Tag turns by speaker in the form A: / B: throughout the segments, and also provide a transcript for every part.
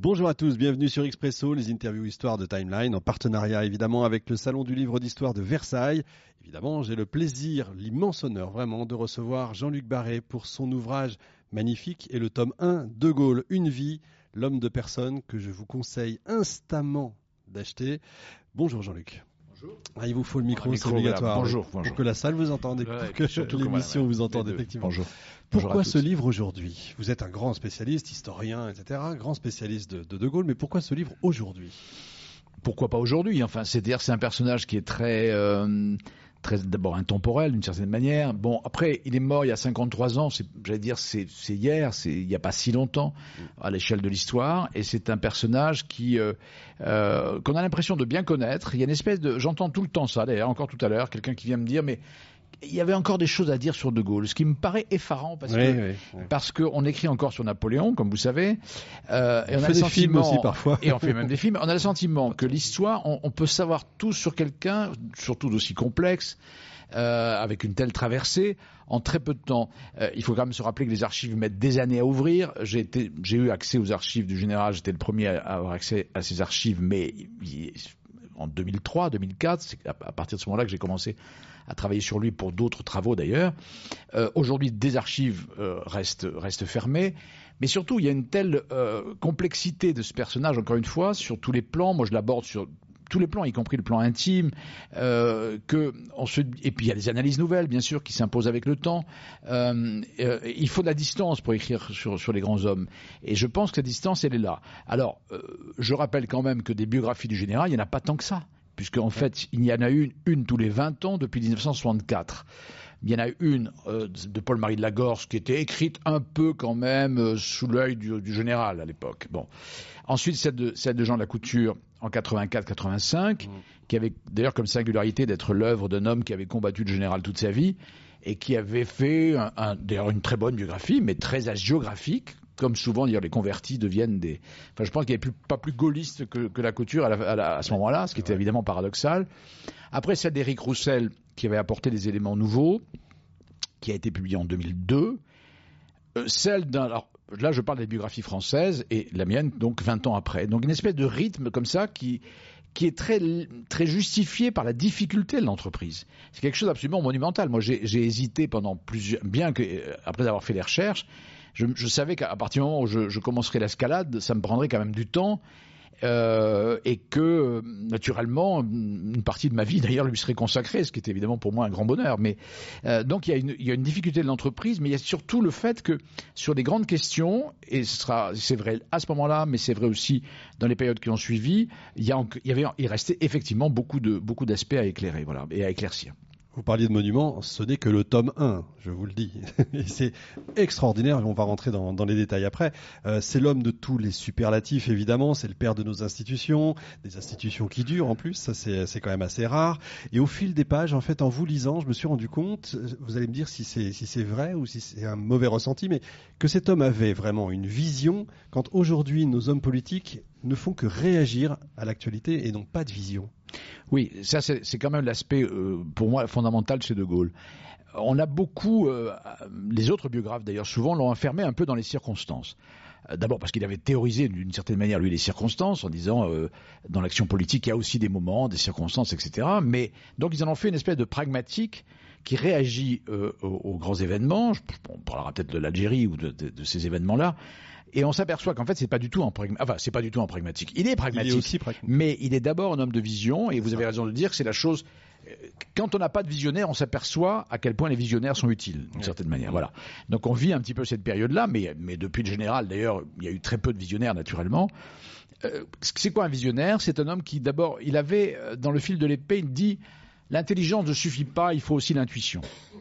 A: Bonjour à tous, bienvenue sur Expresso, les interviews histoire de Timeline, en partenariat évidemment avec le Salon du Livre d'Histoire de Versailles. Évidemment, j'ai le plaisir, l'immense honneur vraiment de recevoir Jean-Luc Barré pour son ouvrage magnifique et le tome 1, De Gaulle, une vie, l'homme de personne, que je vous conseille instamment d'acheter. Bonjour Jean-Luc.
B: Bonjour.
A: Ah, il vous faut le micro, c'est obligatoire.
B: Voilà. Bonjour.
A: Pour que la salle vous entende et pour que l'émission vous entende effectivement.
B: Bonjour.
A: Pourquoi ce livre aujourd'hui ? Vous êtes un grand spécialiste, historien, etc., grand spécialiste de Gaulle, mais pourquoi ce livre aujourd'hui ?
B: Pourquoi pas aujourd'hui ? Enfin, c'est-à-dire c'est un personnage qui est très d'abord intemporel d'une certaine manière. Bon, après, il est mort il y a 53 ans, c'est hier, il n'y a pas si longtemps à l'échelle de l'histoire, et c'est un personnage qu'on a l'impression de bien connaître. Il y a une espèce de... J'entends tout le temps ça, d'ailleurs, encore tout à l'heure, quelqu'un qui vient me dire, mais il y avait encore des choses à dire sur De Gaulle, ce qui me paraît effarant parce qu'on écrit encore sur Napoléon, comme vous savez, et
A: on a des films aussi parfois,
B: et on fait même des films. On a le sentiment que l'histoire, on peut savoir tout sur quelqu'un, surtout d'aussi complexe, avec une telle traversée, en très peu de temps. Il faut quand même se rappeler que les archives mettent des années à ouvrir. J'ai eu accès aux archives du général, j'étais le premier à avoir accès à ces archives, mais en 2003, 2004, c'est à partir de ce moment-là que j'ai commencé à travailler sur lui pour d'autres travaux d'ailleurs. Aujourd'hui, des archives restent fermées, mais surtout, il y a une telle complexité de ce personnage, encore une fois, sur tous les plans. Moi, je l'aborde sur tous les plans, y compris le plan intime, et puis il y a des analyses nouvelles, bien sûr, qui s'imposent avec le temps. Il faut de la distance pour écrire sur les grands hommes, et je pense que cette distance, elle est là. Alors, je rappelle quand même que des biographies du général, il n'y en a pas tant que ça, puisque en fait, il y en a une tous les 20 ans depuis 1964. Il y en a une de Paul-Marie de Lagorce qui était écrite un peu quand même sous l'œil du général à l'époque. Bon. Ensuite, celle de Jean de la Couture en 84-85, qui avait d'ailleurs comme singularité d'être l'œuvre d'un homme qui avait combattu le général toute sa vie et qui avait fait d'ailleurs une très bonne biographie, mais très hagiographique. Comme souvent, d'ailleurs, les convertis deviennent des... Enfin, je pense qu'il n'y avait pas plus gaulliste que la Couture à ce moment-là, ce qui était évidemment paradoxal. Après, celle d'Éric Roussel, qui avait apporté des éléments nouveaux, qui a été publiée en 2002. Alors, là, je parle des biographies françaises, et la mienne, donc 20 ans après. Donc, une espèce de rythme comme ça qui est très, très justifié par la difficulté de l'entreprise. C'est quelque chose d'absolument monumental. Moi, j'ai hésité pendant après avoir fait les recherches, je savais qu'à partir du moment où je commencerais l'escalade, ça me prendrait quand même du temps, et que naturellement une partie de ma vie d'ailleurs lui serait consacrée, ce qui était évidemment pour moi un grand bonheur. Mais donc il y a une difficulté de l'entreprise, mais il y a surtout le fait que sur des grandes questions, et c'est vrai à ce moment-là, mais c'est vrai aussi dans les périodes qui ont suivi, il restait effectivement beaucoup d'aspects à éclairer, voilà, et à éclaircir.
A: Vous parliez de monuments, ce n'est que le tome 1, je vous le dis. Et c'est extraordinaire, on va rentrer dans les détails après. C'est l'homme de tous les superlatifs, évidemment, c'est le père de nos institutions, des institutions qui durent en plus, ça c'est quand même assez rare. Et au fil des pages, en fait, en vous lisant, je me suis rendu compte, vous allez me dire si c'est vrai ou si c'est un mauvais ressenti, mais que cet homme avait vraiment une vision, quand aujourd'hui nos hommes politiques ne font que réagir à l'actualité et n'ont pas de vision.
B: Oui, ça c'est quand même l'aspect pour moi fondamental chez De Gaulle. On a beaucoup, les autres biographes d'ailleurs souvent l'ont enfermé un peu dans les circonstances. D'abord parce qu'il avait théorisé d'une certaine manière lui les circonstances en disant dans l'action politique il y a aussi des moments, des circonstances, etc. Mais donc ils en ont fait une espèce de pragmatique qui réagit aux grands événements. On parlera peut-être de l'Algérie ou de ces événements-là. Et on s'aperçoit qu'en fait, c'est pas du tout un pragmatique. Il est pragmatique.
A: Il est aussi pragmatique.
B: Mais il est d'abord un homme de vision, et vous avez raison de dire que c'est la chose. Quand on n'a pas de visionnaire, on s'aperçoit à quel point les visionnaires sont utiles, d'une certaine manière. Voilà. Donc on vit un petit peu cette période-là, mais depuis le général, d'ailleurs, il y a eu très peu de visionnaires, naturellement. C'est quoi un visionnaire ? C'est un homme qui, d'abord, il avait, dans le fil de l'épée, il dit « l'intelligence ne suffit pas, il faut aussi l'intuition ».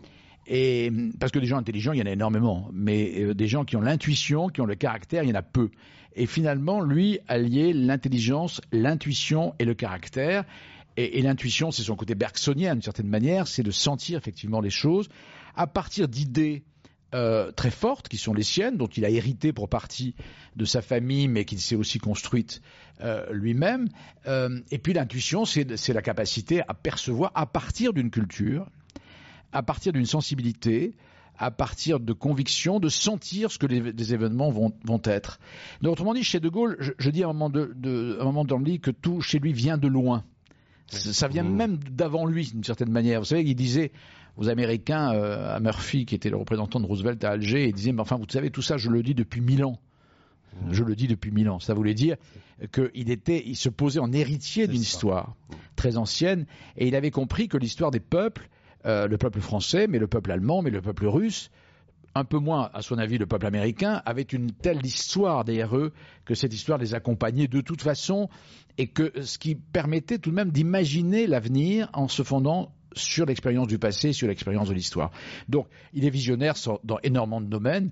B: Et parce que des gens intelligents, il y en a énormément, mais des gens qui ont l'intuition, qui ont le caractère, il y en a peu. Et finalement, lui alliait l'intelligence, l'intuition et le caractère. Et l'intuition, c'est son côté bergsonien d'une certaine manière, c'est de sentir effectivement les choses à partir d'idées très fortes qui sont les siennes, dont il a hérité pour partie de sa famille, mais qu'il s'est aussi construite lui-même. Et puis l'intuition, c'est la capacité à percevoir à partir d'une culture, à partir d'une sensibilité, à partir de convictions, de sentir ce que les événements vont être. Donc, autrement dit, chez De Gaulle, je dis à un moment dans le livre que tout chez lui vient de loin. Ça vient même d'avant lui, d'une certaine manière. Vous savez, il disait aux Américains, à Murphy, qui était le représentant de Roosevelt à Alger, il disait, mais enfin, vous savez, tout ça, je le dis depuis 1000 ans. Je le dis depuis 1000 ans. Ça voulait dire qu'il se posait en héritier d'une histoire très ancienne, et il avait compris que l'histoire des peuples, le peuple français, mais le peuple allemand, mais le peuple russe, un peu moins, à son avis, le peuple américain, avait une telle histoire derrière eux que cette histoire les accompagnait de toute façon, et que ce qui permettait tout de même d'imaginer l'avenir en se fondant sur l'expérience du passé, sur l'expérience de l'histoire. Donc, il est visionnaire dans énormément de domaines.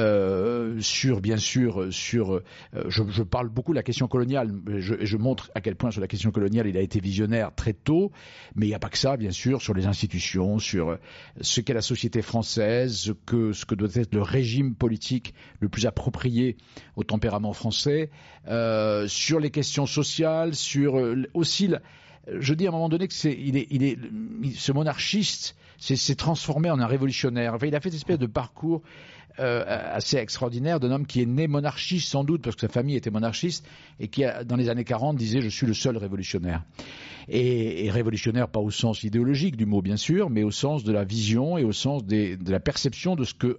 B: Je parle beaucoup de la question coloniale. Je montre à quel point sur la question coloniale il a été visionnaire très tôt. Mais il n'y a pas que ça, bien sûr, sur les institutions, sur ce qu'est la société française, ce que doit être le régime politique le plus approprié au tempérament français, sur les questions sociales, sur aussi je dis à un moment donné que ce monarchiste s'est transformé en un révolutionnaire. Enfin, il a fait une espèce de parcours assez extraordinaire d'un homme qui est né monarchiste sans doute parce que sa famille était monarchiste et qui dans les années 40 disait je suis le seul révolutionnaire. Et révolutionnaire pas au sens idéologique du mot bien sûr, mais au sens de la vision et au sens de la perception de ce que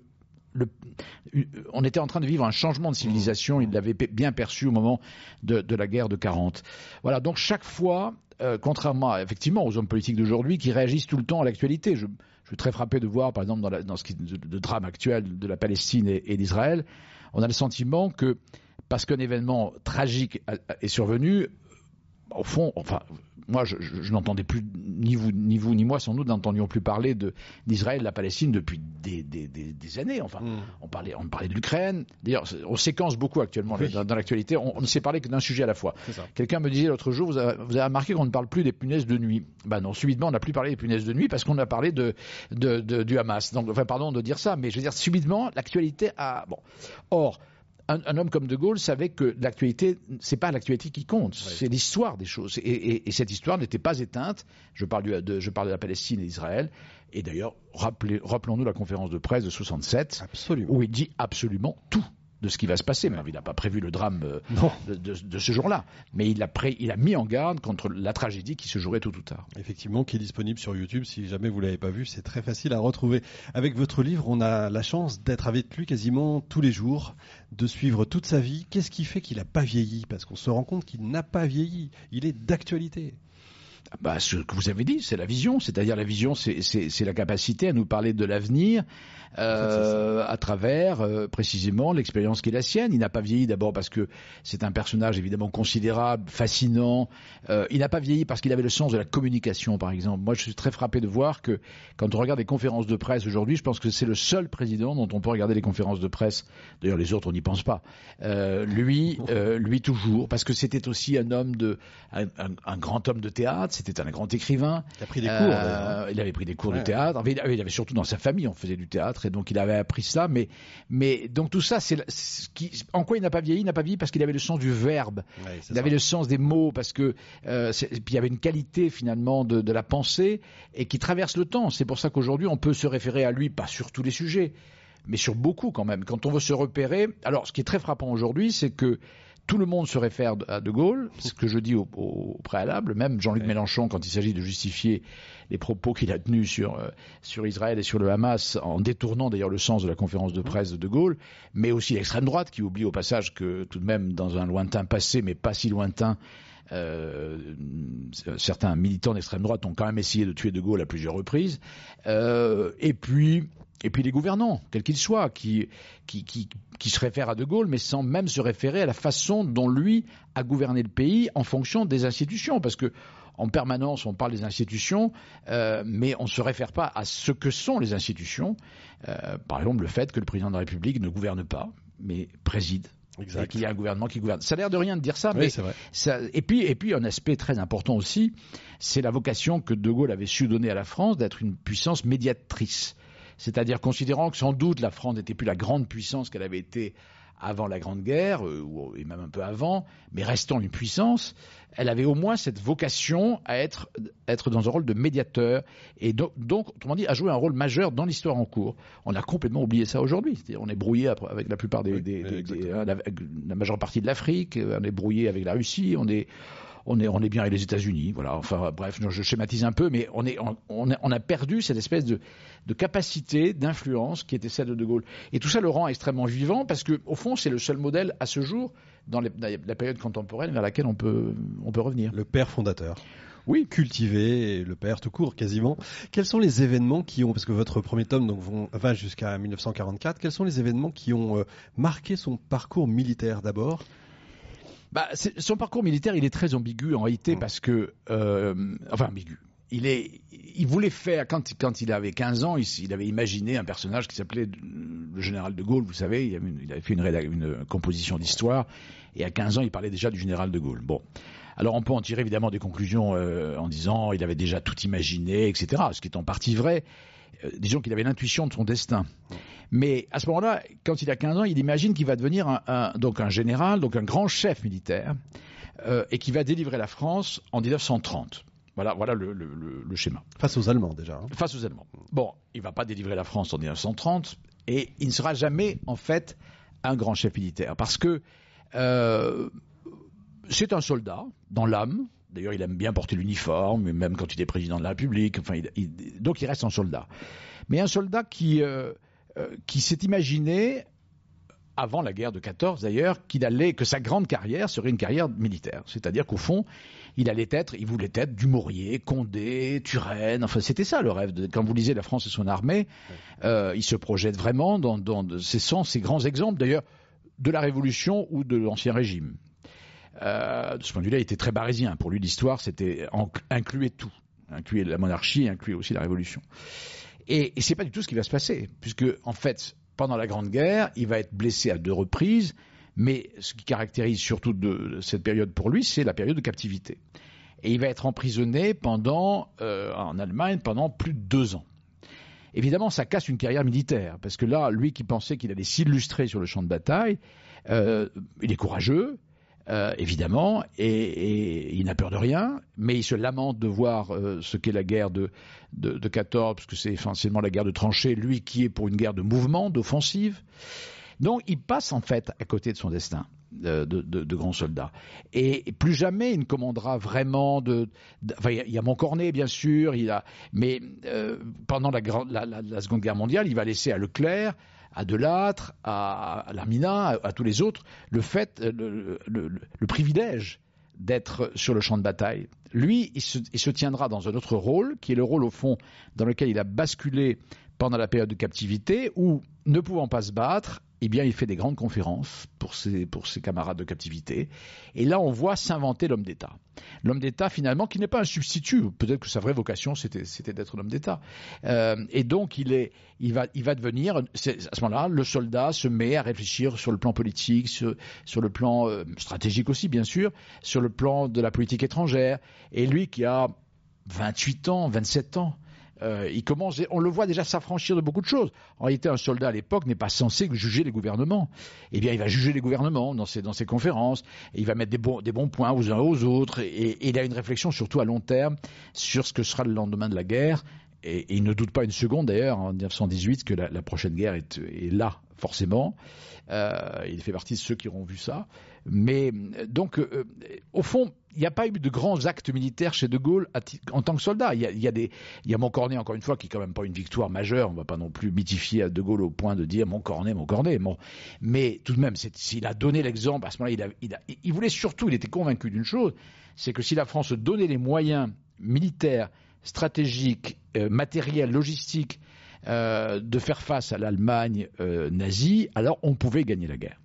B: on était en train de vivre un changement de civilisation, il l'avait bien perçu au moment de la guerre de 40. Voilà, donc chaque fois, contrairement effectivement aux hommes politiques d'aujourd'hui qui réagissent tout le temps à l'actualité, je suis très frappé de voir par exemple dans ce qui est le drame actuel de la Palestine et d'Israël, on a le sentiment que parce qu'un événement tragique est survenu, au fond, enfin, moi, je n'entendais plus, ni vous ni moi, sans doute, n'entendions plus parler d'Israël, de la Palestine depuis des années. Enfin, on parlait de l'Ukraine. D'ailleurs, on séquence beaucoup actuellement dans l'actualité. On ne sait parler que d'un sujet à la fois. Quelqu'un me disait l'autre jour, vous avez remarqué qu'on ne parle plus des punaises de nuit. Ben non, subitement, on n'a plus parlé des punaises de nuit parce qu'on a parlé du Hamas. Donc, enfin, pardon de dire ça, mais je veux dire, subitement, l'actualité a... Bon. Or, un homme comme De Gaulle savait que l'actualité, c'est pas l'actualité qui compte, c'est l'histoire des choses. Et cette histoire n'était pas éteinte. Je parle de la Palestine et d'Israël. Et d'ailleurs, rappelons-nous la conférence de presse de 67, où il dit absolument tout de ce qui va se passer. Mais il n'a pas prévu le drame de ce jour-là. Mais il a mis en garde contre la tragédie qui se jouerait tôt ou tard.
A: Effectivement, qui est disponible sur YouTube. Si jamais vous ne l'avez pas vu, c'est très facile à retrouver. Avec votre livre, on a la chance d'être avec lui quasiment tous les jours, de suivre toute sa vie. Qu'est-ce qui fait qu'il n'a pas vieilli ? Parce qu'on se rend compte qu'il n'a pas vieilli. Il est d'actualité.
B: Ce que vous avez dit, c'est la vision. C'est-à-dire la vision, c'est la capacité à nous parler de l'avenir à travers précisément l'expérience qui est la sienne. Il n'a pas vieilli d'abord parce que c'est un personnage évidemment considérable, fascinant. Il n'a pas vieilli parce qu'il avait le sens de la communication, par exemple. Moi, je suis très frappé de voir que quand on regarde les conférences de presse aujourd'hui, je pense que c'est le seul président dont on peut regarder les conférences de presse. D'ailleurs, les autres, on n'y pense pas. Lui toujours, parce que c'était aussi un grand homme de théâtre. C'était un grand écrivain.
A: Il a pris des cours.
B: Il avait pris des cours de théâtre. Enfin, il avait surtout dans sa famille, on faisait du théâtre, et donc il avait appris cela. Mais donc tout ça, en quoi il n'a pas vieilli ? Il n'a pas vieilli parce qu'il avait le sens du verbe. Il avait le sens des mots, parce que puis il y avait une qualité finalement de la pensée et qui traverse le temps. C'est pour ça qu'aujourd'hui on peut se référer à lui, pas sur tous les sujets, mais sur beaucoup quand même. Quand on veut se repérer, alors ce qui est très frappant aujourd'hui, c'est que tout le monde se réfère à De Gaulle, ce que je dis au préalable, même Jean-Luc Mélenchon, quand il s'agit de justifier les propos qu'il a tenus sur Israël et sur le Hamas, en détournant d'ailleurs le sens de la conférence de presse de De Gaulle, mais aussi l'extrême droite, qui oublie au passage que tout de même, dans un lointain passé, mais pas si lointain, certains militants d'extrême droite ont quand même essayé de tuer De Gaulle à plusieurs reprises, et puis les gouvernants, quels qu'ils soient, qui se réfèrent à De Gaulle, mais sans même se référer à la façon dont lui a gouverné le pays en fonction des institutions. Parce que en permanence, on parle des institutions, mais on ne se réfère pas à ce que sont les institutions. Par exemple, le fait que le président de la République ne gouverne pas, mais préside. Exact. Et qu'il y a un gouvernement qui gouverne. Ça a l'air de rien de dire ça, mais
A: c'est vrai.
B: Et puis un aspect très important aussi, c'est la vocation que De Gaulle avait su donner à la France d'être une puissance médiatrice. C'est-à-dire considérant que sans doute la France n'était plus la grande puissance qu'elle avait été avant la Grande Guerre, et même un peu avant, mais restant une puissance, elle avait au moins cette vocation à être dans un rôle de médiateur, et donc, autrement dit, à jouer un rôle majeur dans l'histoire en cours. On a complètement oublié ça aujourd'hui. C'est-à-dire, on est brouillé avec la plupart la majeure partie de l'Afrique, on est brouillé avec la Russie, on est bien avec les États-Unis, voilà. Enfin bref, je schématise un peu, mais on a perdu cette espèce de capacité d'influence qui était celle de De Gaulle. Et tout ça le rend extrêmement vivant parce que au fond, c'est le seul modèle à ce jour dans la période contemporaine vers laquelle on peut revenir.
A: Le père fondateur.
B: Oui.
A: Cultivé, le père tout court quasiment. Quels sont les événements parce que votre premier tome va jusqu'à 1944, quels sont les événements qui ont marqué son parcours militaire d'abord ?
B: Son parcours militaire, il est très ambigu en réalité parce que, ambigu. Il voulait faire, quand il avait 15 ans, il avait imaginé un personnage qui s'appelait le général de Gaulle, vous savez, il avait fait une composition d'histoire, et à 15 ans, il parlait déjà du général de Gaulle. Bon. Alors on peut en tirer évidemment des conclusions en disant il avait déjà tout imaginé, etc., ce qui est en partie vrai. Disons qu'il avait l'intuition de son destin. Mais à ce moment-là, quand il a 15 ans, il imagine qu'il va devenir un général, donc un grand chef militaire, et qui va délivrer la France en 1930. Voilà le schéma.
A: Face aux Allemands déjà.
B: Face aux Allemands. Bon, il ne va pas délivrer la France en 1930, et il ne sera jamais, en fait, un grand chef militaire. Parce que c'est un soldat, dans l'âme. D'ailleurs, il aime bien porter l'uniforme, même quand il est président de la République. Enfin, donc il reste un soldat. Mais un soldat qui s'est imaginé, avant la guerre de 14 d'ailleurs, que sa grande carrière serait une carrière militaire. C'est-à-dire qu'au fond, il voulait être Dumouriez, Condé, Turenne. Enfin, c'était ça le rêve. Quand vous lisez La France et son armée, il se projette vraiment dans ces grands exemples, d'ailleurs, de la Révolution ou de l'Ancien Régime. De ce point de vue-là, il était très barésien. Pour lui, l'histoire, c'était incluait tout. Incluait la monarchie, incluait aussi la Révolution. Et c'est pas du tout ce qui va se passer, puisque, en fait, pendant la Grande Guerre, il va être blessé à 2 reprises, mais ce qui caractérise surtout de cette période pour lui, c'est la période de captivité. Et il va être emprisonné en Allemagne pendant plus de 2 ans. Évidemment, ça casse une carrière militaire, parce que là, lui qui pensait qu'il allait s'illustrer sur le champ de bataille, il est courageux, évidemment, et il n'a peur de rien, mais il se lamente de voir ce qu'est la guerre de 14, parce que c'est essentiellement la guerre de tranchées, lui qui est pour une guerre de mouvement, d'offensive. Donc il passe en fait à côté de son destin de grand soldat. Et plus jamais il ne commandera vraiment enfin, il y a Montcornet bien sûr, mais pendant la Seconde Guerre mondiale, il va laisser à Leclerc, à Delattre, à Larminat, à tous les autres, le privilège d'être sur le champ de bataille. Lui, il se tiendra dans un autre rôle, qui est le rôle au fond dans lequel il a basculé pendant la période de captivité, où, ne pouvant pas se battre, eh bien, il fait des grandes conférences pour ses camarades de captivité. Et là, on voit s'inventer l'homme d'État. L'homme d'État, finalement, qui n'est pas un substitut. Peut-être que sa vraie vocation, c'était d'être l'homme d'État. Et donc, il va devenir, à ce moment-là, le soldat se met à réfléchir sur le plan politique, sur le plan stratégique aussi, bien sûr, sur le plan de la politique étrangère. Et lui, qui a 28 ans, 27 ans, on le voit déjà s'affranchir de beaucoup de choses. En réalité, un soldat à l'époque n'est pas censé juger les gouvernements. Eh bien, il va juger les gouvernements dans ses conférences, et il va mettre des bons points aux uns aux autres, et il a une réflexion surtout à long terme sur ce que sera le lendemain de la guerre. Et il ne doute pas une seconde d'ailleurs en 1918 que la prochaine guerre est là, forcément. Il fait partie de ceux qui auront vu ça. Mais donc, au fond, il n'y a pas eu de grands actes militaires chez De Gaulle en tant que soldat. Il y a Montcornet, encore une fois, qui n'est quand même pas une victoire majeure. On ne va pas non plus mythifier à De Gaulle au point de dire Montcornet. Bon. Mais tout de même, s'il a donné l'exemple, à ce moment-là, il voulait surtout, il était convaincu d'une chose, c'est que si la France donnait les moyens militaires, stratégiques, matériels, logistiques, de faire face à l'Allemagne nazie, alors on pouvait gagner la guerre.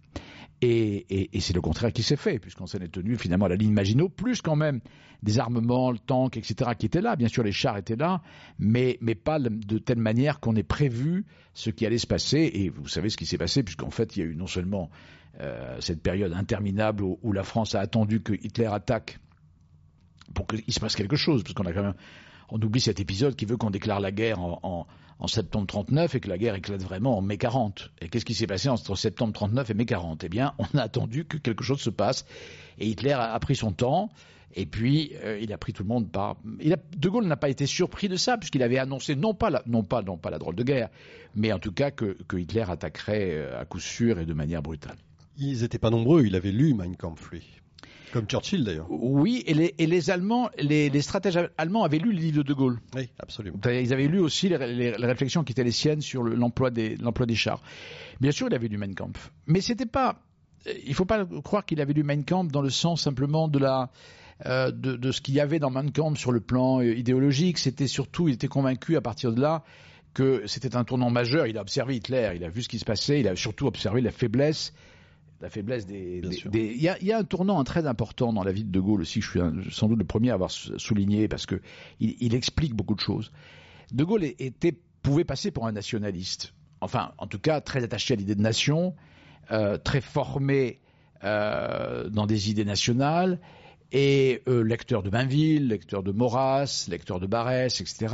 B: Et c'est le contraire qui s'est fait, puisqu'on s'en est tenu finalement à la ligne Maginot, plus quand même des armements, le tank, etc., qui étaient là. Bien sûr, les chars étaient là, mais pas de telle manière qu'on ait prévu ce qui allait se passer. Et vous savez ce qui s'est passé, puisqu'en fait, il y a eu non seulement cette période interminable où la France a attendu que Hitler attaque pour qu'il se passe quelque chose, parce qu'on a quand même On oublie cet épisode qui veut qu'on déclare la guerre en septembre 39 et que la guerre éclate vraiment en mai 40. Et qu'est-ce qui s'est passé entre septembre 39 et mai 40 ? Eh bien, on a attendu que quelque chose se passe. Et Hitler a pris son temps. Et puis, il a pris tout le monde par... De Gaulle n'a pas été surpris de ça, puisqu'il avait annoncé non pas la drôle de guerre, mais en tout cas que Hitler attaquerait à coup sûr et de manière brutale.
A: Ils n'étaient pas nombreux, il avait lu Mein Kampf, lui. Comme Churchill, d'ailleurs.
B: Oui, et les Allemands, les stratèges allemands avaient lu le livre de Gaulle.
A: Oui, absolument.
B: Ils avaient lu aussi les réflexions qui étaient les siennes sur l'emploi des chars. Bien sûr, il avait lu Mein Kampf. Mais c'était pas... Il ne faut pas croire qu'il avait lu Mein Kampf dans le sens simplement de ce qu'il y avait dans Mein Kampf sur le plan idéologique. C'était surtout, il était convaincu à partir de là que c'était un tournant majeur. Il a observé Hitler, il a vu ce qui se passait, il a surtout observé la faiblesse des... Il y a un tournant très important dans la vie de Gaulle aussi, je suis sans doute le premier à avoir souligné, parce que il explique beaucoup de choses. De Gaulle pouvait passer pour un nationaliste. Enfin, en tout cas, très attaché à l'idée de nation, très formé dans des idées nationales, et lecteur de Mainville, lecteur de Maurras, lecteur de Barrès, etc.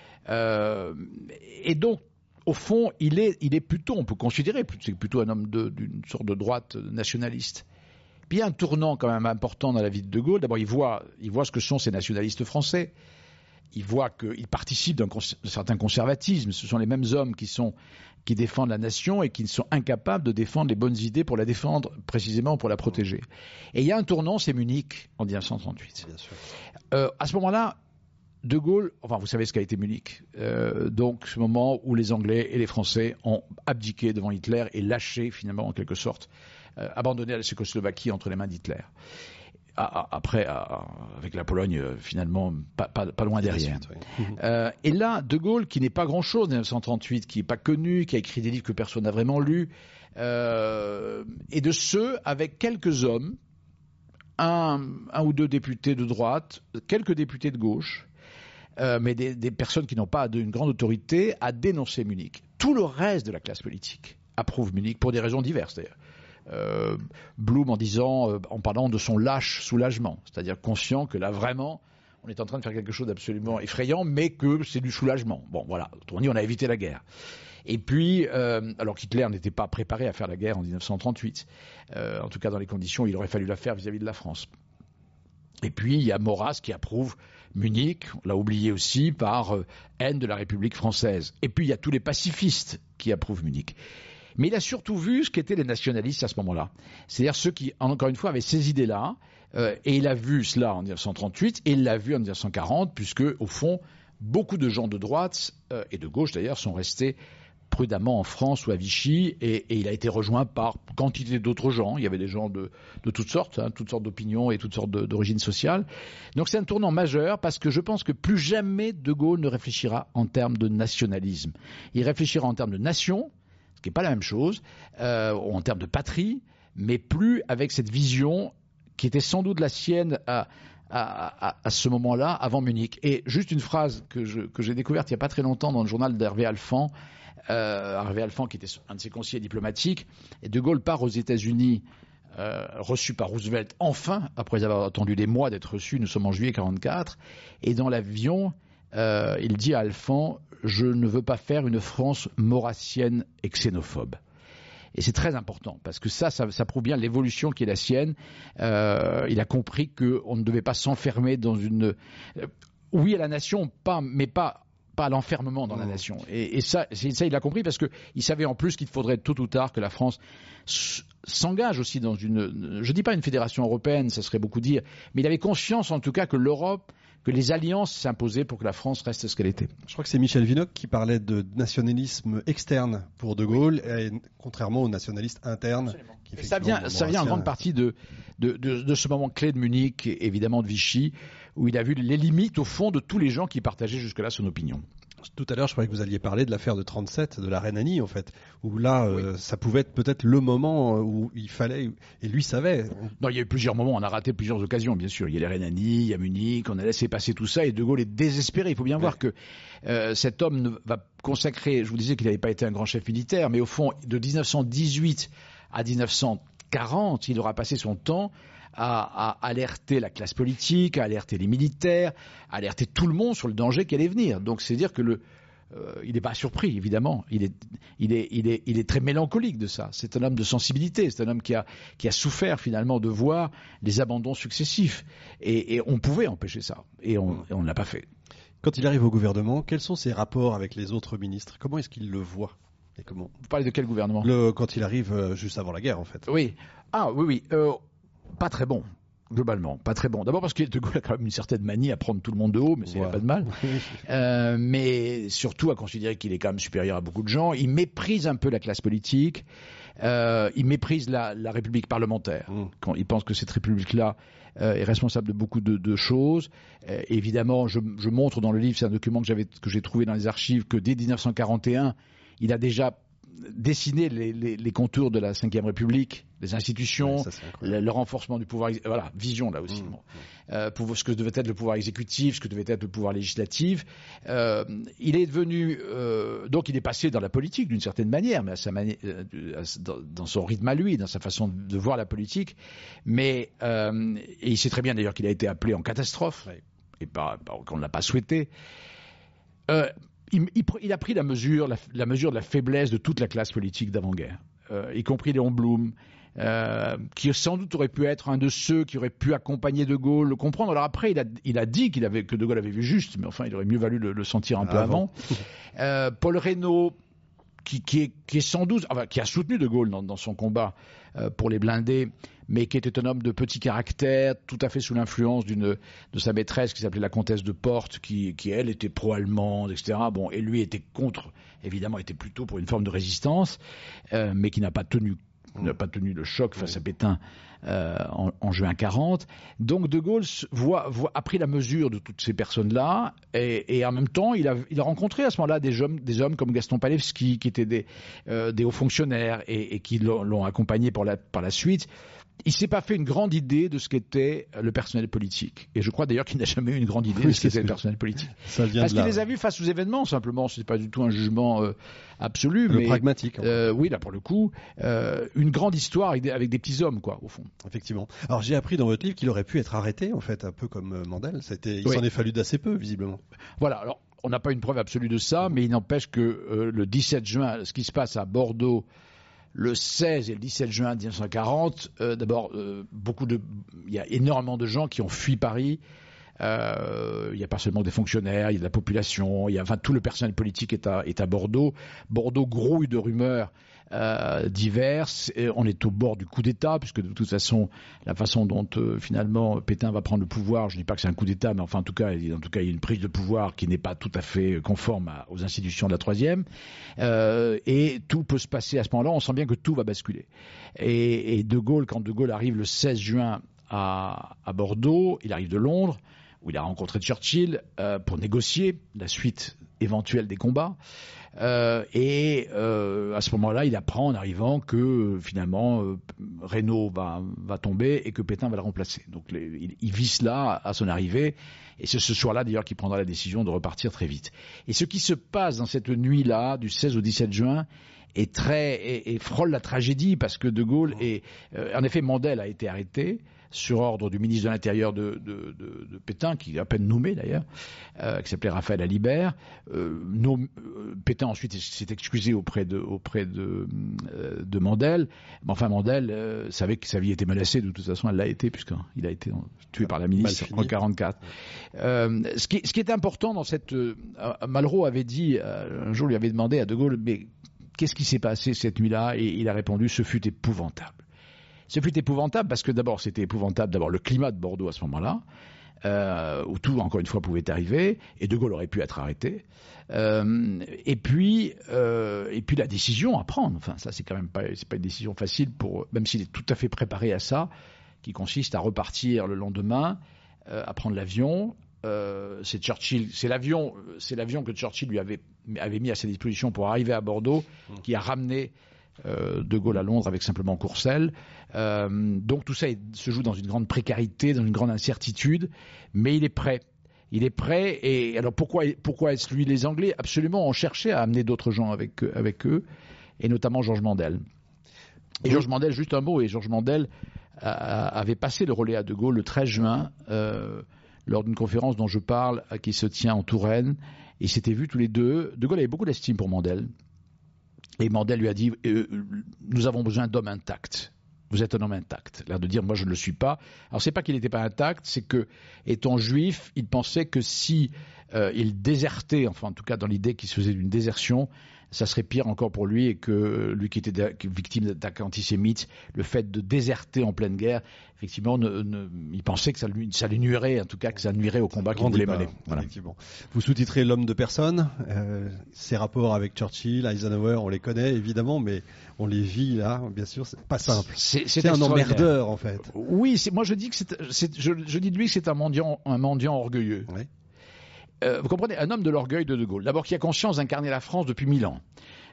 B: Et donc, au fond, il est plutôt, on peut considérer, c'est plutôt un homme d'une sorte de droite nationaliste. Puis il y a un tournant quand même important dans la vie de Gaulle. D'abord, il voit ce que sont ces nationalistes français. Il voit qu'ils participent d'un certain conservatisme. Ce sont les mêmes hommes qui défendent la nation et qui sont incapables de défendre les bonnes idées pour la défendre, précisément pour la protéger. Et il y a un tournant, c'est Munich, en 1938.
A: Bien sûr.
B: À ce moment-là, De Gaulle, enfin vous savez ce qu'a été Munich, donc ce moment où les Anglais et les Français ont abdiqué devant Hitler et lâché finalement en quelque sorte, abandonné la Tchécoslovaquie entre les mains d'Hitler. Après, avec la Pologne, finalement, pas loin derrière.
A: Suite, oui.
B: Et là, De Gaulle, qui n'est pas grand-chose en 1938, qui n'est pas connu, qui a écrit des livres que personne n'a vraiment lus, et de ceux avec quelques hommes, un ou deux députés de droite, quelques députés de gauche, mais des personnes qui n'ont pas une grande autorité, à dénoncer Munich. Tout le reste de la classe politique approuve Munich, pour des raisons diverses d'ailleurs. Blum en parlant de son lâche soulagement, c'est-à-dire conscient que là vraiment on est en train de faire quelque chose d'absolument effrayant, mais que c'est du soulagement. Bon voilà, autrement dit, on a évité la guerre. Et puis, alors qu'Hitler n'était pas préparé à faire la guerre en 1938, en tout cas dans les conditions où il aurait fallu la faire vis-à-vis de la France. Et puis il y a Maurras qui approuve Munich, on l'a oublié aussi, par haine de la République française. Et puis il y a tous les pacifistes qui approuvent Munich. Mais il a surtout vu ce qu'étaient les nationalistes à ce moment-là. C'est-à-dire ceux qui, encore une fois, avaient ces idées-là, et il a vu cela en 1938, et il l'a vu en 1940, puisque, au fond, beaucoup de gens de droite, et de gauche d'ailleurs, sont restés prudemment en France ou à Vichy, et il a été rejoint par quantité d'autres gens. Il y avait des gens de toutes sortes d'opinions et toutes sortes d'origines sociales. Donc c'est un tournant majeur, parce que je pense que plus jamais De Gaulle ne réfléchira en termes de nationalisme. Il réfléchira en termes de nation, ce qui n'est pas la même chose, en termes de patrie, mais plus avec cette vision qui était sans doute la sienne à ce moment-là, avant Munich. Et juste une phrase que j'ai découverte il n'y a pas très longtemps dans le journal d'Hervé Alphand, qui était un de ses conseillers diplomatiques, et De Gaulle part aux États-Unis, reçu par Roosevelt, enfin, après avoir attendu des mois d'être reçu, nous sommes en juillet 1944, et dans l'avion, il dit à Alphand: je ne veux pas faire une France maurassienne et xénophobe. Et c'est très important, parce que ça prouve bien l'évolution qui est la sienne. Il a compris qu'on ne devait pas s'enfermer dans une... Oui à la nation, mais pas à l'enfermement dans la nation. Et ça, il l'a compris, parce qu'il savait en plus qu'il faudrait tôt ou tard que la France s'engage aussi dans une... Je ne dis pas une fédération européenne, ça serait beaucoup dire, mais il avait conscience en tout cas que l'Europe, que les alliances s'imposaient pour que la France reste ce qu'elle était.
A: Je crois que c'est Michel Vinocq qui parlait de nationalisme externe pour De Gaulle, et contrairement au nationaliste interne.
B: Ça vient en grande partie de ce moment clé de Munich, et évidemment de Vichy, où il a vu les limites au fond de tous les gens qui partageaient jusque-là son opinion.
A: Tout à l'heure, je croyais que vous alliez parler de l'affaire de 37, de la Rhénanie, en fait, où là, ça pouvait être peut-être le moment où il fallait, et lui savait.
B: Non, il y a eu plusieurs moments, on a raté plusieurs occasions, bien sûr. Il y a les Rhénanies, il y a Munich, on a laissé passer tout ça, et De Gaulle est désespéré. Il faut bien voir que cet homme va consacrer, je vous disais qu'il n'avait pas été un grand chef militaire, mais au fond, de 1918 à 1940, il aura passé son temps à alerter la classe politique, à alerter les militaires, à alerter tout le monde sur le danger qui allait venir. Donc c'est dire que il n'est pas surpris, évidemment. Il est très mélancolique de ça. C'est un homme de sensibilité. C'est un homme qui a souffert finalement de voir les abandons successifs. Et on pouvait empêcher ça. Et on ne l'a pas fait.
A: Quand il arrive au gouvernement, quels sont ses rapports avec les autres ministres? Comment est-ce qu'il le voit? Et comment?
B: Vous parlez de quel gouvernement?
A: Quand il arrive juste avant la guerre, en fait.
B: Oui. Oui. Pas très bon. Globalement, pas très bon. D'abord parce que De Gaulle a quand même une certaine manie à prendre tout le monde de haut, mais ça n'a pas de mal. Mais surtout à considérer qu'il est quand même supérieur à beaucoup de gens. Il méprise un peu la classe politique. Il méprise la République parlementaire. Quand il pense que cette République-là est responsable de beaucoup de choses. Évidemment, je montre dans le livre, c'est un document que j'ai trouvé dans les archives, que dès 1941, il a déjà dessiner les contours de la Ve République, les institutions, le renforcement du pouvoir, voilà, vision là aussi. Pour ce que devait être le pouvoir exécutif, ce que devait être le pouvoir législatif. Il est devenu, donc il est passé dans la politique d'une certaine manière, mais à sa manière, dans son rythme à lui, dans sa façon de voir la politique. Mais et il sait très bien d'ailleurs qu'il a été appelé en catastrophe, et qu'on ne l'a pas souhaité. Il a pris la mesure de la faiblesse de toute la classe politique d'avant-guerre, y compris Léon Blum, qui sans doute aurait pu être un de ceux qui aurait pu accompagner De Gaulle, le comprendre. Alors après, il a dit que De Gaulle avait vu juste, mais enfin, il aurait mieux valu le sentir un peu avant. Paul Reynaud, qui est sans doute, qui a soutenu De Gaulle dans son combat pour les blindés, mais qui était un homme de petit caractère, tout à fait sous l'influence de sa maîtresse qui s'appelait la comtesse de Porte, qui elle était pro-allemande, etc. Bon, et lui était contre, évidemment, était plutôt pour une forme de résistance, mais qui n'a pas tenu le choc face à Pétain en juin 40. Donc De Gaulle a pris la mesure de toutes ces personnes-là, et en même temps, il a rencontré à ce moment-là des hommes comme Gaston Palevski, qui étaient des hauts fonctionnaires et qui l'ont accompagné par la suite. Il s'est pas fait une grande idée de ce qu'était le personnel politique. Et je crois d'ailleurs qu'il n'a jamais eu une grande idée de ce qu'était le personnel politique. Parce qu'il les a vus face aux événements, simplement. Ce n'est pas du tout un jugement absolu.
A: Mais pragmatique.
B: Oui, là, pour le coup, une grande histoire avec des petits hommes, quoi, au fond.
A: Effectivement. Alors, j'ai appris dans votre livre qu'il aurait pu être arrêté, en fait, un peu comme Mandel. Il s'en est fallu d'assez peu, visiblement.
B: Voilà. Alors, on n'a pas une preuve absolue de ça, mais il n'empêche que le 17 juin, ce qui se passe à Bordeaux, le 16 et le 17 juin 1940, d'abord, il y a énormément de gens qui ont fui Paris. Il n'y a pas seulement des fonctionnaires, il y a de la population, tout le personnel politique est à Bordeaux. Bordeaux grouille de rumeurs diverses. Et on est au bord du coup d'État, puisque de toute façon, la façon dont finalement Pétain va prendre le pouvoir, je ne dis pas que c'est un coup d'État, mais enfin en tout cas, il y a une prise de pouvoir qui n'est pas tout à fait conforme aux institutions de la Troisième. Et tout peut se passer à ce moment-là. On sent bien que tout va basculer. Et De Gaulle, quand De Gaulle arrive le 16 juin à Bordeaux, il arrive de Londres, où il a rencontré Churchill pour négocier la suite éventuelle des combats. Et à ce moment-là, il apprend en arrivant que finalement Reynaud va tomber et que Pétain va le remplacer. Donc il vit cela à son arrivée, et c'est ce soir-là d'ailleurs qu'il prendra la décision de repartir très vite. Et ce qui se passe dans cette nuit-là, du 16 au 17 juin, et frôle la tragédie, parce que De Gaulle en effet, Mandel a été arrêté sur ordre du ministre de l'Intérieur de Pétain, qui est à peine nommé d'ailleurs, qui s'appelait Raphaël Alibert. Pétain ensuite s'est excusé auprès de Mandel. Mais enfin, Mandel savait que sa vie était menacée. De toute façon, elle l'a été, puisqu'il a été tué par la milice en 1944. Ce qui est important dans cette... Malraux avait dit, un jour lui avait demandé à De Gaulle, mais qu'est-ce qui s'est passé cette nuit-là? Et il a répondu, ce fut épouvantable. Ce fut épouvantable parce que d'abord, c'était épouvantable le climat de Bordeaux à ce moment-là, où tout, encore une fois, pouvait arriver, et De Gaulle aurait pu être arrêté. Et puis la décision à prendre. Enfin, ça, c'est quand même pas une décision facile même s'il est tout à fait préparé à ça, qui consiste à repartir le lendemain, à prendre l'avion. C'est l'avion que Churchill lui avait mis à sa disposition pour arriver à Bordeaux, qui a ramené De Gaulle à Londres avec simplement Courcelles. Donc tout ça se joue dans une grande précarité, dans une grande incertitude, mais il est prêt. Et alors pourquoi est-ce lui? Les Anglais absolument ont cherché à amener d'autres gens avec eux, et notamment Georges Mandel. Et Georges Mandel, juste un mot, et Georges Mandel avait passé le relais à De Gaulle le 13 juin, lors d'une conférence dont je parle, qui se tient en Touraine. Ils s'étaient vus tous les deux. De Gaulle avait beaucoup d'estime pour Mandel. Et Mandel lui a dit nous avons besoin d'hommes intacts. Vous êtes un homme intact. L'air de dire moi je ne le suis pas. Alors c'est pas qu'il n'était pas intact, c'est que étant juif, il pensait que si il désertait, enfin en tout cas dans l'idée qu'il se faisait d'une désertion, ça serait pire encore pour lui, et que lui qui était victime d'attaques antisémites, le fait de déserter en pleine guerre, effectivement, il pensait que ça lui nuirait, en tout cas que ça nuirait au combat qu'il voulait mener.
A: Voilà. Vous sous-titrez L'homme de personne. Ses rapports avec Churchill, Eisenhower, on les connaît évidemment, mais on les vit là, bien sûr, c'est pas simple. C'est un emmerdeur en fait.
B: Oui, moi je dis que je dis de lui que c'est un mendiant orgueilleux. Oui. Vous comprenez, un homme de l'orgueil de Gaulle, d'abord qui a conscience d'incarner la France depuis 1000 ans,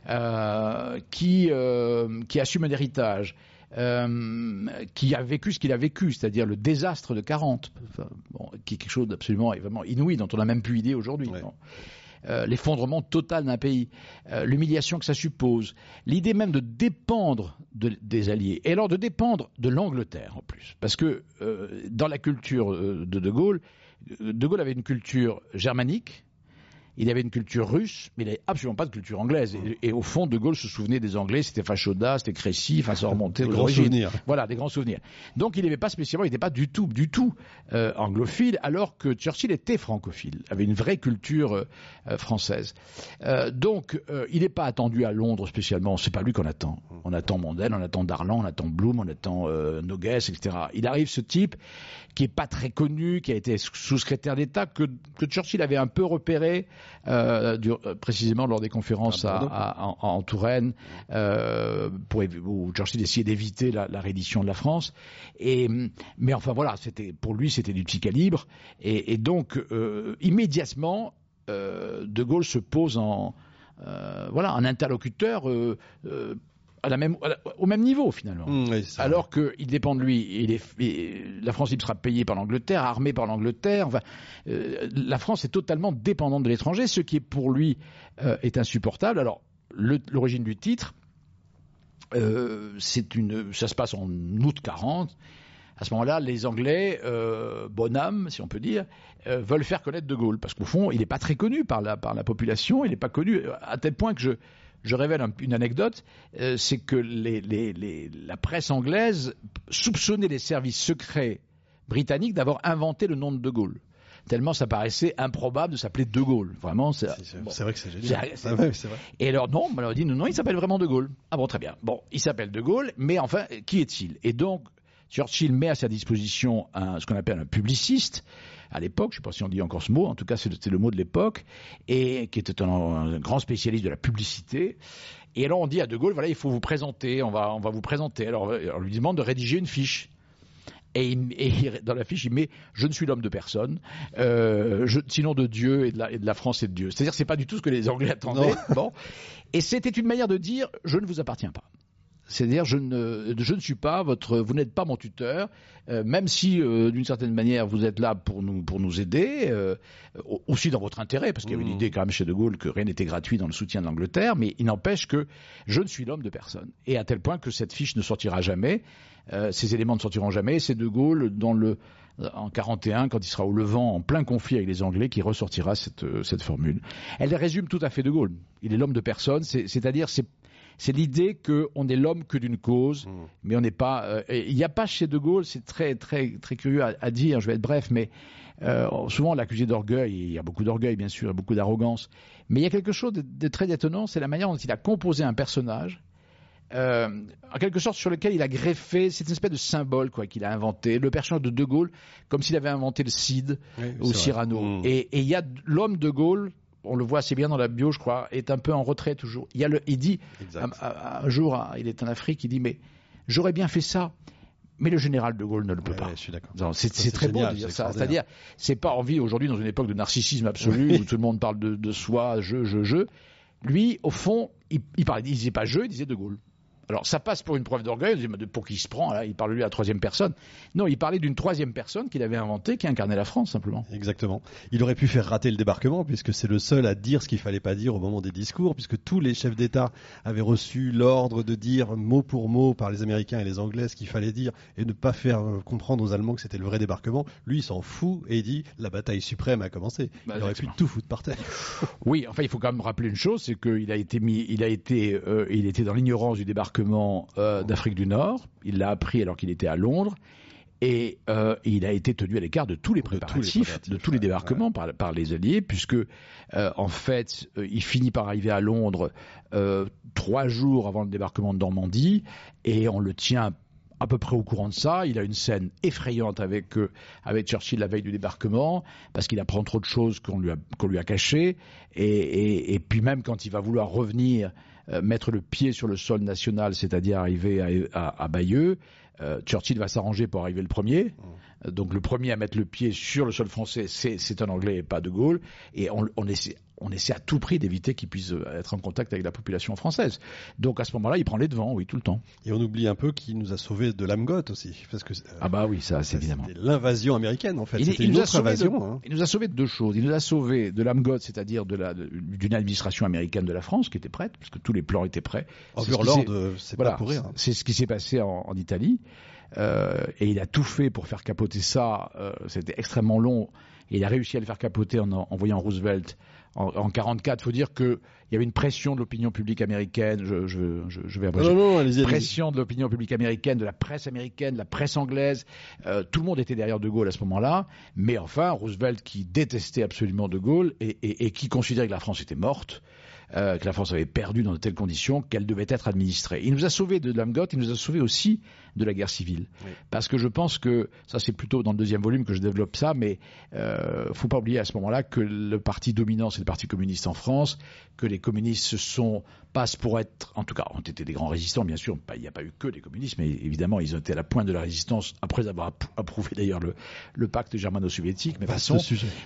B: qui assume un héritage, qui a vécu ce qu'il a vécu, c'est-à-dire le désastre de 40, qui est quelque chose d'absolument vraiment inouï, dont on n'a même plus idée aujourd'hui. Ouais. L'effondrement total d'un pays, l'humiliation que ça suppose, l'idée même de dépendre des Alliés, et alors de dépendre de l'Angleterre en plus, parce que dans la culture de Gaulle, De Gaulle avait une culture germanique, il avait une culture russe, mais il n'avait absolument pas de culture anglaise. Et au fond, De Gaulle se souvenait des Anglais, c'était Fachoda, c'était Crécy, enfin ça remontait aux
A: grands souvenirs.
B: Voilà, des grands souvenirs. Donc il n'était pas spécialement, il n'était pas du tout anglophile, alors que Churchill était francophile, avait une vraie culture française. Donc il n'est pas attendu à Londres spécialement, c'est pas lui qu'on attend. On attend Mandel, on attend Darlan, on attend Blum, on attend Noguès, etc. Il arrive ce type qui est pas très connu, qui a été sous-secrétaire d'État, que Churchill avait un peu repéré précisément lors des conférences en Touraine, où Churchill essayait d'éviter la reddition de la France. Mais enfin voilà, pour lui c'était du petit calibre. Et donc immédiatement, De Gaulle se pose en interlocuteur au même niveau finalement.
A: Oui,
B: alors qu'il dépend de lui, la France libre sera payée par l'Angleterre, armée par l'Angleterre. Enfin, la France est totalement dépendante de l'étranger, ce qui est pour lui est insupportable. Alors l'origine du titre, ça se passe en août 40. À ce moment-là, les Anglais, bonâmes, si on peut dire, veulent faire connaître De Gaulle, parce qu'au fond, il n'est pas très connu par la population. Il n'est pas connu à tel point que je révèle une anecdote, c'est que la presse anglaise soupçonnait les services secrets britanniques d'avoir inventé le nom de Gaulle. Tellement ça paraissait improbable de s'appeler De Gaulle. Vraiment, c'est
A: vrai que c'est génial. C'est vrai.
B: Et alors non, on leur dit non, il s'appelle vraiment De Gaulle. Ah bon, très bien. Bon, il s'appelle De Gaulle, mais enfin, qui est-il? Et donc, Churchill met à sa disposition ce qu'on appelle un publiciste. À l'époque, je ne sais pas si on dit encore ce mot, en tout cas c'est le mot de l'époque, et qui était un grand spécialiste de la publicité. Et alors on dit à De Gaulle, voilà, il faut vous présenter, on va vous présenter. Alors on lui demande de rédiger une fiche. Et dans la fiche, il met « Je ne suis l'homme de personne, sinon de Dieu et de la France et de Dieu ». C'est-à-dire c'est pas du tout ce que les Anglais attendaient. Bon. Et c'était une manière de dire « Je ne vous appartiens pas ». C'est-à-dire, je ne suis pas vous n'êtes pas mon tuteur, même si d'une certaine manière vous êtes là pour nous aider, aussi dans votre intérêt, parce qu'il y avait l'idée quand même chez De Gaulle que rien n'était gratuit dans le soutien de l'Angleterre, mais il n'empêche que je ne suis l'homme de personne. Et à tel point que cette fiche ne sortira jamais, ces éléments ne sortiront jamais. C'est De Gaulle en 41, quand il sera au Levant en plein conflit avec les Anglais, qui ressortira cette formule. Elle résume tout à fait De Gaulle. Il est l'homme de personne, c'est-à-dire c'est l'idée qu'on est l'homme que d'une cause, mais on n'est pas. Il n'y a pas chez De Gaulle, c'est très très très curieux à dire. Je vais être bref, mais souvent on l'accusait d'orgueil. Il y a beaucoup d'orgueil, bien sûr, beaucoup d'arrogance. Mais il y a quelque chose de très étonnant, c'est la manière dont il a composé un personnage, en quelque sorte sur lequel il a greffé. C'est une espèce de symbole qu'il a inventé. Le personnage de Gaulle, comme s'il avait inventé le Cid ou Cyrano. Et il y a l'homme De Gaulle. On le voit assez bien dans la bio, je crois, est un peu en retrait toujours. Il dit, un jour, il est en Afrique, il dit, mais j'aurais bien fait ça, mais le général de Gaulle ne le peut pas.
A: Je suis d'accord.
B: C'est très beau de dire ça. C'est-à-dire, c'est pas envie aujourd'hui, dans une époque de narcissisme absolu, où tout le monde parle de soi, je. Lui, au fond, il disait pas je, il disait De Gaulle. Alors ça passe pour une preuve d'orgueil, on se dit, mais pour qui il se prend là, il parle lui à la troisième personne. Non, il parlait d'une troisième personne qu'il avait inventée, qui incarnait la France simplement.
A: Exactement. Il aurait pu faire rater le débarquement, puisque c'est le seul à dire ce qu'il fallait pas dire au moment des discours, puisque tous les chefs d'État avaient reçu l'ordre de dire mot pour mot par les Américains et les Anglais ce qu'il fallait dire, et ne pas faire comprendre aux Allemands que c'était le vrai débarquement. Lui, il s'en fout et il dit la bataille suprême a commencé. Il aurait pu tout foutre par terre.
B: Oui, enfin, il faut quand même rappeler une chose, c'est qu'il a été il était dans l'ignorance du débarquement d'Afrique du Nord. Il l'a appris alors qu'il était à Londres. Et il a été tenu à l'écart de tous les préparatifs, de tous les débarquements par les Alliés, puisque en fait, il finit par arriver à Londres 3 jours avant le débarquement de Normandie, et on le tient à peu près au courant de ça. Il a une scène effrayante avec Churchill la veille du débarquement, parce qu'il apprend trop de choses qu'on lui a cachées, et puis même quand il va vouloir revenir mettre le pied sur le sol national, c'est-à-dire arriver à Bayeux, Churchill va s'arranger pour arriver le premier. Donc le premier à mettre le pied sur le sol français, c'est un Anglais et pas De Gaulle. Et on essaie à tout prix d'éviter qu'il puisse être en contact avec la population française. Donc à ce moment-là, il prend les devants, oui, tout le temps.
A: Et on oublie un peu qu'il nous a sauvés de l'Amgot aussi. Parce que,
B: ah bah oui, ça c'est évidemment.
A: C'était l'invasion américaine en fait. C'était une autre invasion.
B: Il nous a sauvés de 2 choses. Il nous a sauvés de l'Amgot, c'est-à-dire d'une administration américaine de la France qui était prête, parce que tous les plans étaient prêts.
A: Overlord, c'est pas pour rire.
B: C'est ce qui s'est passé en Italie. Et il a tout fait pour faire capoter ça. C'était extrêmement long. Et il a réussi à le faire capoter en envoyant Roosevelt en 1944. Il faut dire qu'il y avait une pression de l'opinion publique américaine. Je vais abréger.
A: Allez-y.
B: Pression de l'opinion publique américaine, de la presse américaine, de la presse anglaise. Tout le monde était derrière De Gaulle à ce moment-là. Mais enfin, Roosevelt, qui détestait absolument De Gaulle et qui considérait que la France était morte, que la France avait perdu dans de telles conditions, qu'elle devait être administrée. Il nous a sauvés de l'Amgot, il nous a sauvés aussi de la guerre civile. Oui. Parce que je pense que, ça c'est plutôt dans le 2e volume que je développe ça, mais faut pas oublier à ce moment-là que le parti dominant c'est le Parti communiste en France, que les communistes passent pour être, en tout cas, ont été des grands résistants, bien sûr, il n'y a pas eu que des communistes, mais évidemment ils ont été à la pointe de la résistance après avoir approuvé d'ailleurs le pacte germano-soviétique, mais façon.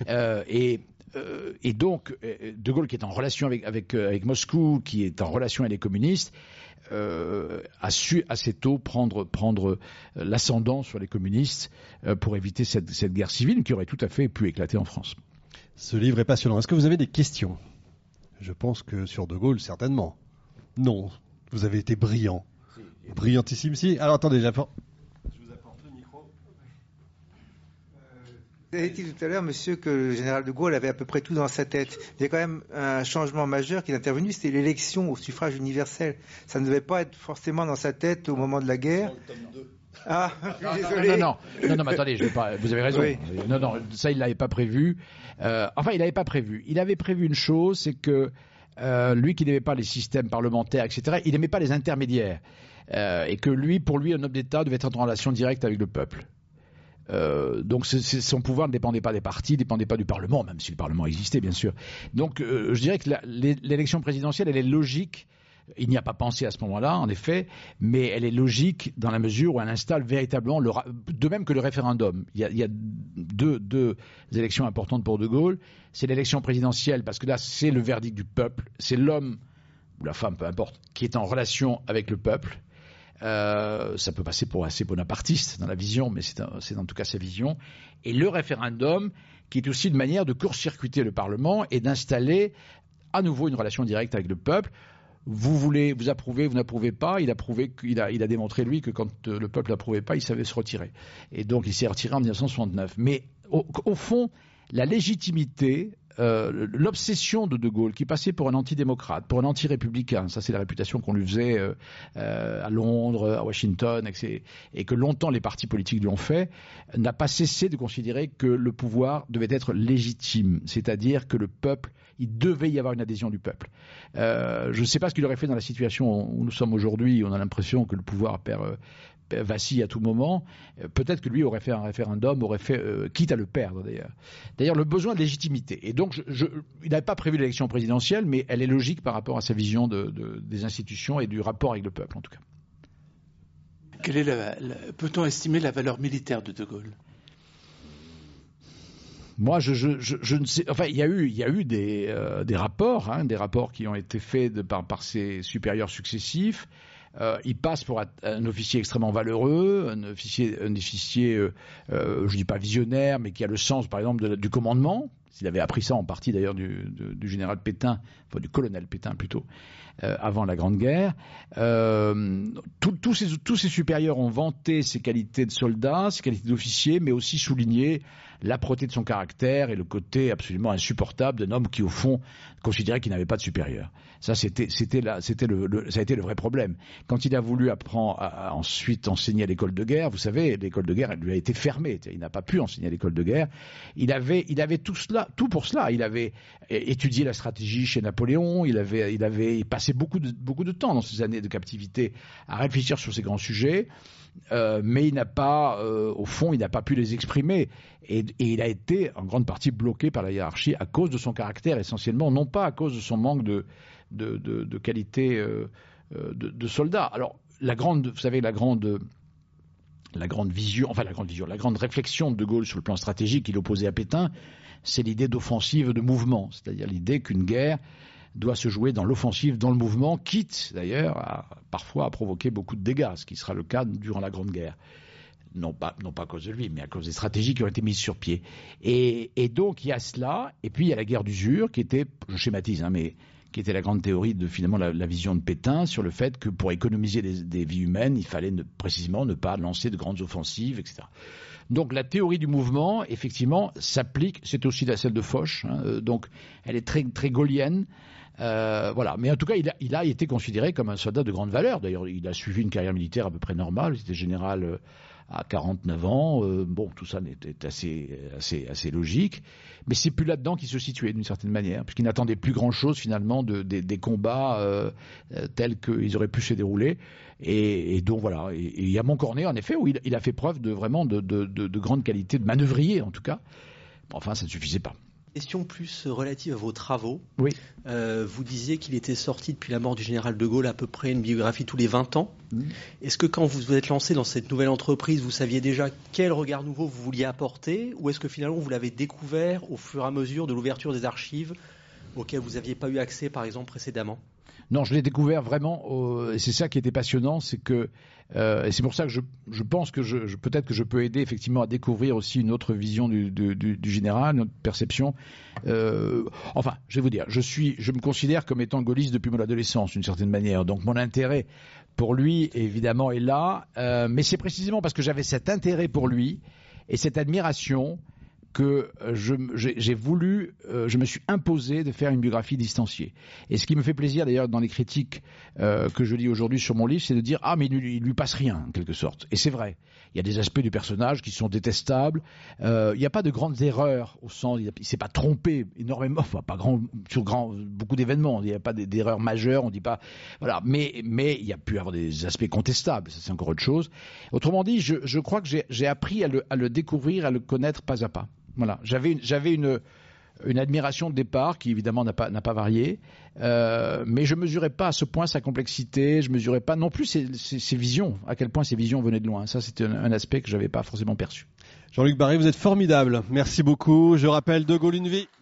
B: Et donc, De Gaulle, qui est en relation avec Moscou, qui est en relation avec les communistes, a su assez tôt prendre l'ascendant sur les communistes pour éviter cette guerre civile qui aurait tout à fait pu éclater en France.
A: Ce livre est passionnant. Est-ce que vous avez des questions ? Je pense que sur De Gaulle, certainement. Non, vous avez été brillant. Brillantissime. Si. Alors attendez, j'apporte.
C: Vous avez dit tout à l'heure, monsieur, que le général de Gaulle avait à peu près tout dans sa tête. Il y a quand même un changement majeur qui est intervenu, c'était l'élection au suffrage universel. Ça ne devait pas être forcément dans sa tête au moment de la guerre. Ah, désolé.
B: Non, mais attendez, vous avez raison. Oui. Non, ça, il l'avait pas prévu. Il l'avait pas prévu. Il avait prévu une chose, c'est que lui qui n'aimait pas les systèmes parlementaires, etc., il n'aimait pas les intermédiaires. Et que pour lui, un homme d'État devait être en relation directe avec le peuple. Donc son pouvoir ne dépendait pas des partis, ne dépendait pas du Parlement, même si le Parlement existait bien sûr. Donc je dirais que l'élection présidentielle, elle est logique. Il n'y a pas pensé à ce moment-là, en effet, mais elle est logique dans la mesure où elle installe véritablement, de même que le référendum. Il y a deux élections importantes pour De Gaulle. C'est l'élection présidentielle, parce que là, c'est le verdict du peuple. C'est l'homme, ou la femme, peu importe, qui est en relation avec le peuple. Ça peut passer pour assez bonapartiste dans la vision, mais c'est en tout cas sa vision. Et le référendum, qui est aussi une manière de court-circuiter le Parlement et d'installer à nouveau une relation directe avec le peuple. Vous approuvez, vous n'approuvez pas. Il a démontré lui que quand le peuple n'approuvait pas, il savait se retirer. Et donc il s'est retiré en 1969. Mais au fond, la légitimité, l'obsession de Gaulle, qui passait pour un antidémocrate, pour un anti-républicain, ça c'est la réputation qu'on lui faisait à Londres, à Washington, et que longtemps les partis politiques lui ont fait, n'a pas cessé de considérer que le pouvoir devait être légitime, c'est-à-dire que le peuple, il devait y avoir une adhésion du peuple. Je ne sais pas ce qu'il aurait fait dans la situation où nous sommes aujourd'hui, on a l'impression que le pouvoir vacille à tout moment. Peut-être que lui aurait fait un référendum, quitte à le perdre d'ailleurs. D'ailleurs, le besoin de légitimité. Et donc, il n'avait pas prévu l'élection présidentielle, mais elle est logique par rapport à sa vision des institutions et du rapport avec le peuple, en tout cas.
D: Quelle est peut-on estimer la valeur militaire de Gaulle ?
B: Moi, je ne sais. Enfin, il y a eu des rapports, des rapports qui ont été faits par ses supérieurs successifs. il passe pour un officier extrêmement valeureux, un officier je dis pas visionnaire, mais qui a le sens, par exemple, du commandement. Il avait appris ça en partie d'ailleurs du général Pétain, enfin du colonel Pétain plutôt, avant la Grande Guerre. Tous ses supérieurs ont vanté ses qualités de soldat, ses qualités d'officier, mais aussi souligné l'âpreté de son caractère et le côté absolument insupportable d'un homme qui, au fond, considérait qu'il n'avait pas de supérieur. Ça, ça a été le vrai problème. Quand il a voulu ensuite enseigner à l'école de guerre, vous savez, l'école de guerre, elle lui a été fermée. Il n'a pas pu enseigner à l'école de guerre. Il avait tout pour cela. Il avait étudié la stratégie chez Napoléon. Il avait passé beaucoup de temps dans ces années de captivité à réfléchir sur ces grands sujets. Mais il n'a pas, au fond, il n'a pas pu les exprimer. Et il a été en grande partie bloqué par la hiérarchie à cause de son caractère essentiellement, non pas à cause de son manque de qualité de soldat. Alors, la grande réflexion de De Gaulle sur le plan stratégique qu'il opposait à Pétain, c'est l'idée d'offensive de mouvement, c'est-à-dire l'idée qu'une guerre doit se jouer dans l'offensive, dans le mouvement, quitte d'ailleurs parfois à provoquer beaucoup de dégâts, ce qui sera le cas durant la Grande Guerre. Non pas à cause de lui, mais à cause des stratégies qui ont été mises sur pied. Et donc il y a cela, et puis il y a la guerre d'usure, qui était, je schématise, mais qui était la grande théorie de finalement la vision de Pétain sur le fait que pour économiser des vies humaines, il fallait précisément ne pas lancer de grandes offensives, etc. Donc la théorie du mouvement, effectivement, s'applique, c'est aussi celle de Foch, donc elle est très, très gaullienne. Voilà. Mais en tout cas, il a été considéré comme un soldat de grande valeur. D'ailleurs, il a suivi une carrière militaire à peu près normale. Il était général à 49 ans. Bon, tout ça était assez logique. Mais c'est plus là-dedans qu'il se situait d'une certaine manière, puisqu'il n'attendait plus grand-chose finalement des combats tels qu'ils auraient pu se dérouler. Et donc voilà. Et il y a Montcornet, en effet, où il a fait preuve de grande qualité de manœuvrier, en tout cas. Enfin, ça ne suffisait pas.
E: Question plus relative à vos travaux.
B: Oui.
E: Vous disiez qu'il était sorti depuis la mort du général de Gaulle à peu près une biographie tous les 20 ans. Est-ce que quand vous vous êtes lancé dans cette nouvelle entreprise, vous saviez déjà quel regard nouveau vous vouliez apporter, ou est-ce que finalement vous l'avez découvert au fur et à mesure de l'ouverture des archives auxquelles vous n'aviez pas eu accès par exemple précédemment ?
B: Non, je l'ai découvert vraiment, et c'est ça qui était passionnant, c'est que, et c'est pour ça que je pense que peut-être que je peux aider effectivement à découvrir aussi une autre vision du général, une autre perception. Enfin, je vais vous dire, je me considère comme étant gaulliste depuis mon adolescence, d'une certaine manière. Donc mon intérêt pour lui, évidemment, est là, mais c'est précisément parce que j'avais cet intérêt pour lui et cette admiration que j'ai voulu, je me suis imposé de faire une biographie distanciée. Et ce qui me fait plaisir d'ailleurs dans les critiques que je lis aujourd'hui sur mon livre, c'est de dire mais il lui passe rien en quelque sorte. Et c'est vrai. Il y a des aspects du personnage qui sont détestables. Il n'y a pas de grandes erreurs au sens, il s'est pas trompé énormément, enfin pas beaucoup d'événements. Il n'y a pas d'erreurs majeures. On dit pas voilà. Mais il y a pu avoir des aspects contestables. Ça c'est encore autre chose. Autrement dit, je crois que j'ai appris à le découvrir, à le connaître pas à pas. Voilà, j'avais une admiration de départ qui évidemment n'a pas varié, mais je mesurais pas à ce point sa complexité, je mesurais pas non plus ses visions, à quel point ses visions venaient de loin. Ça, c'était un aspect que j'avais pas forcément perçu.
A: Jean-Luc Barré, vous êtes formidable. Merci beaucoup. Je rappelle De Gaulle une vie.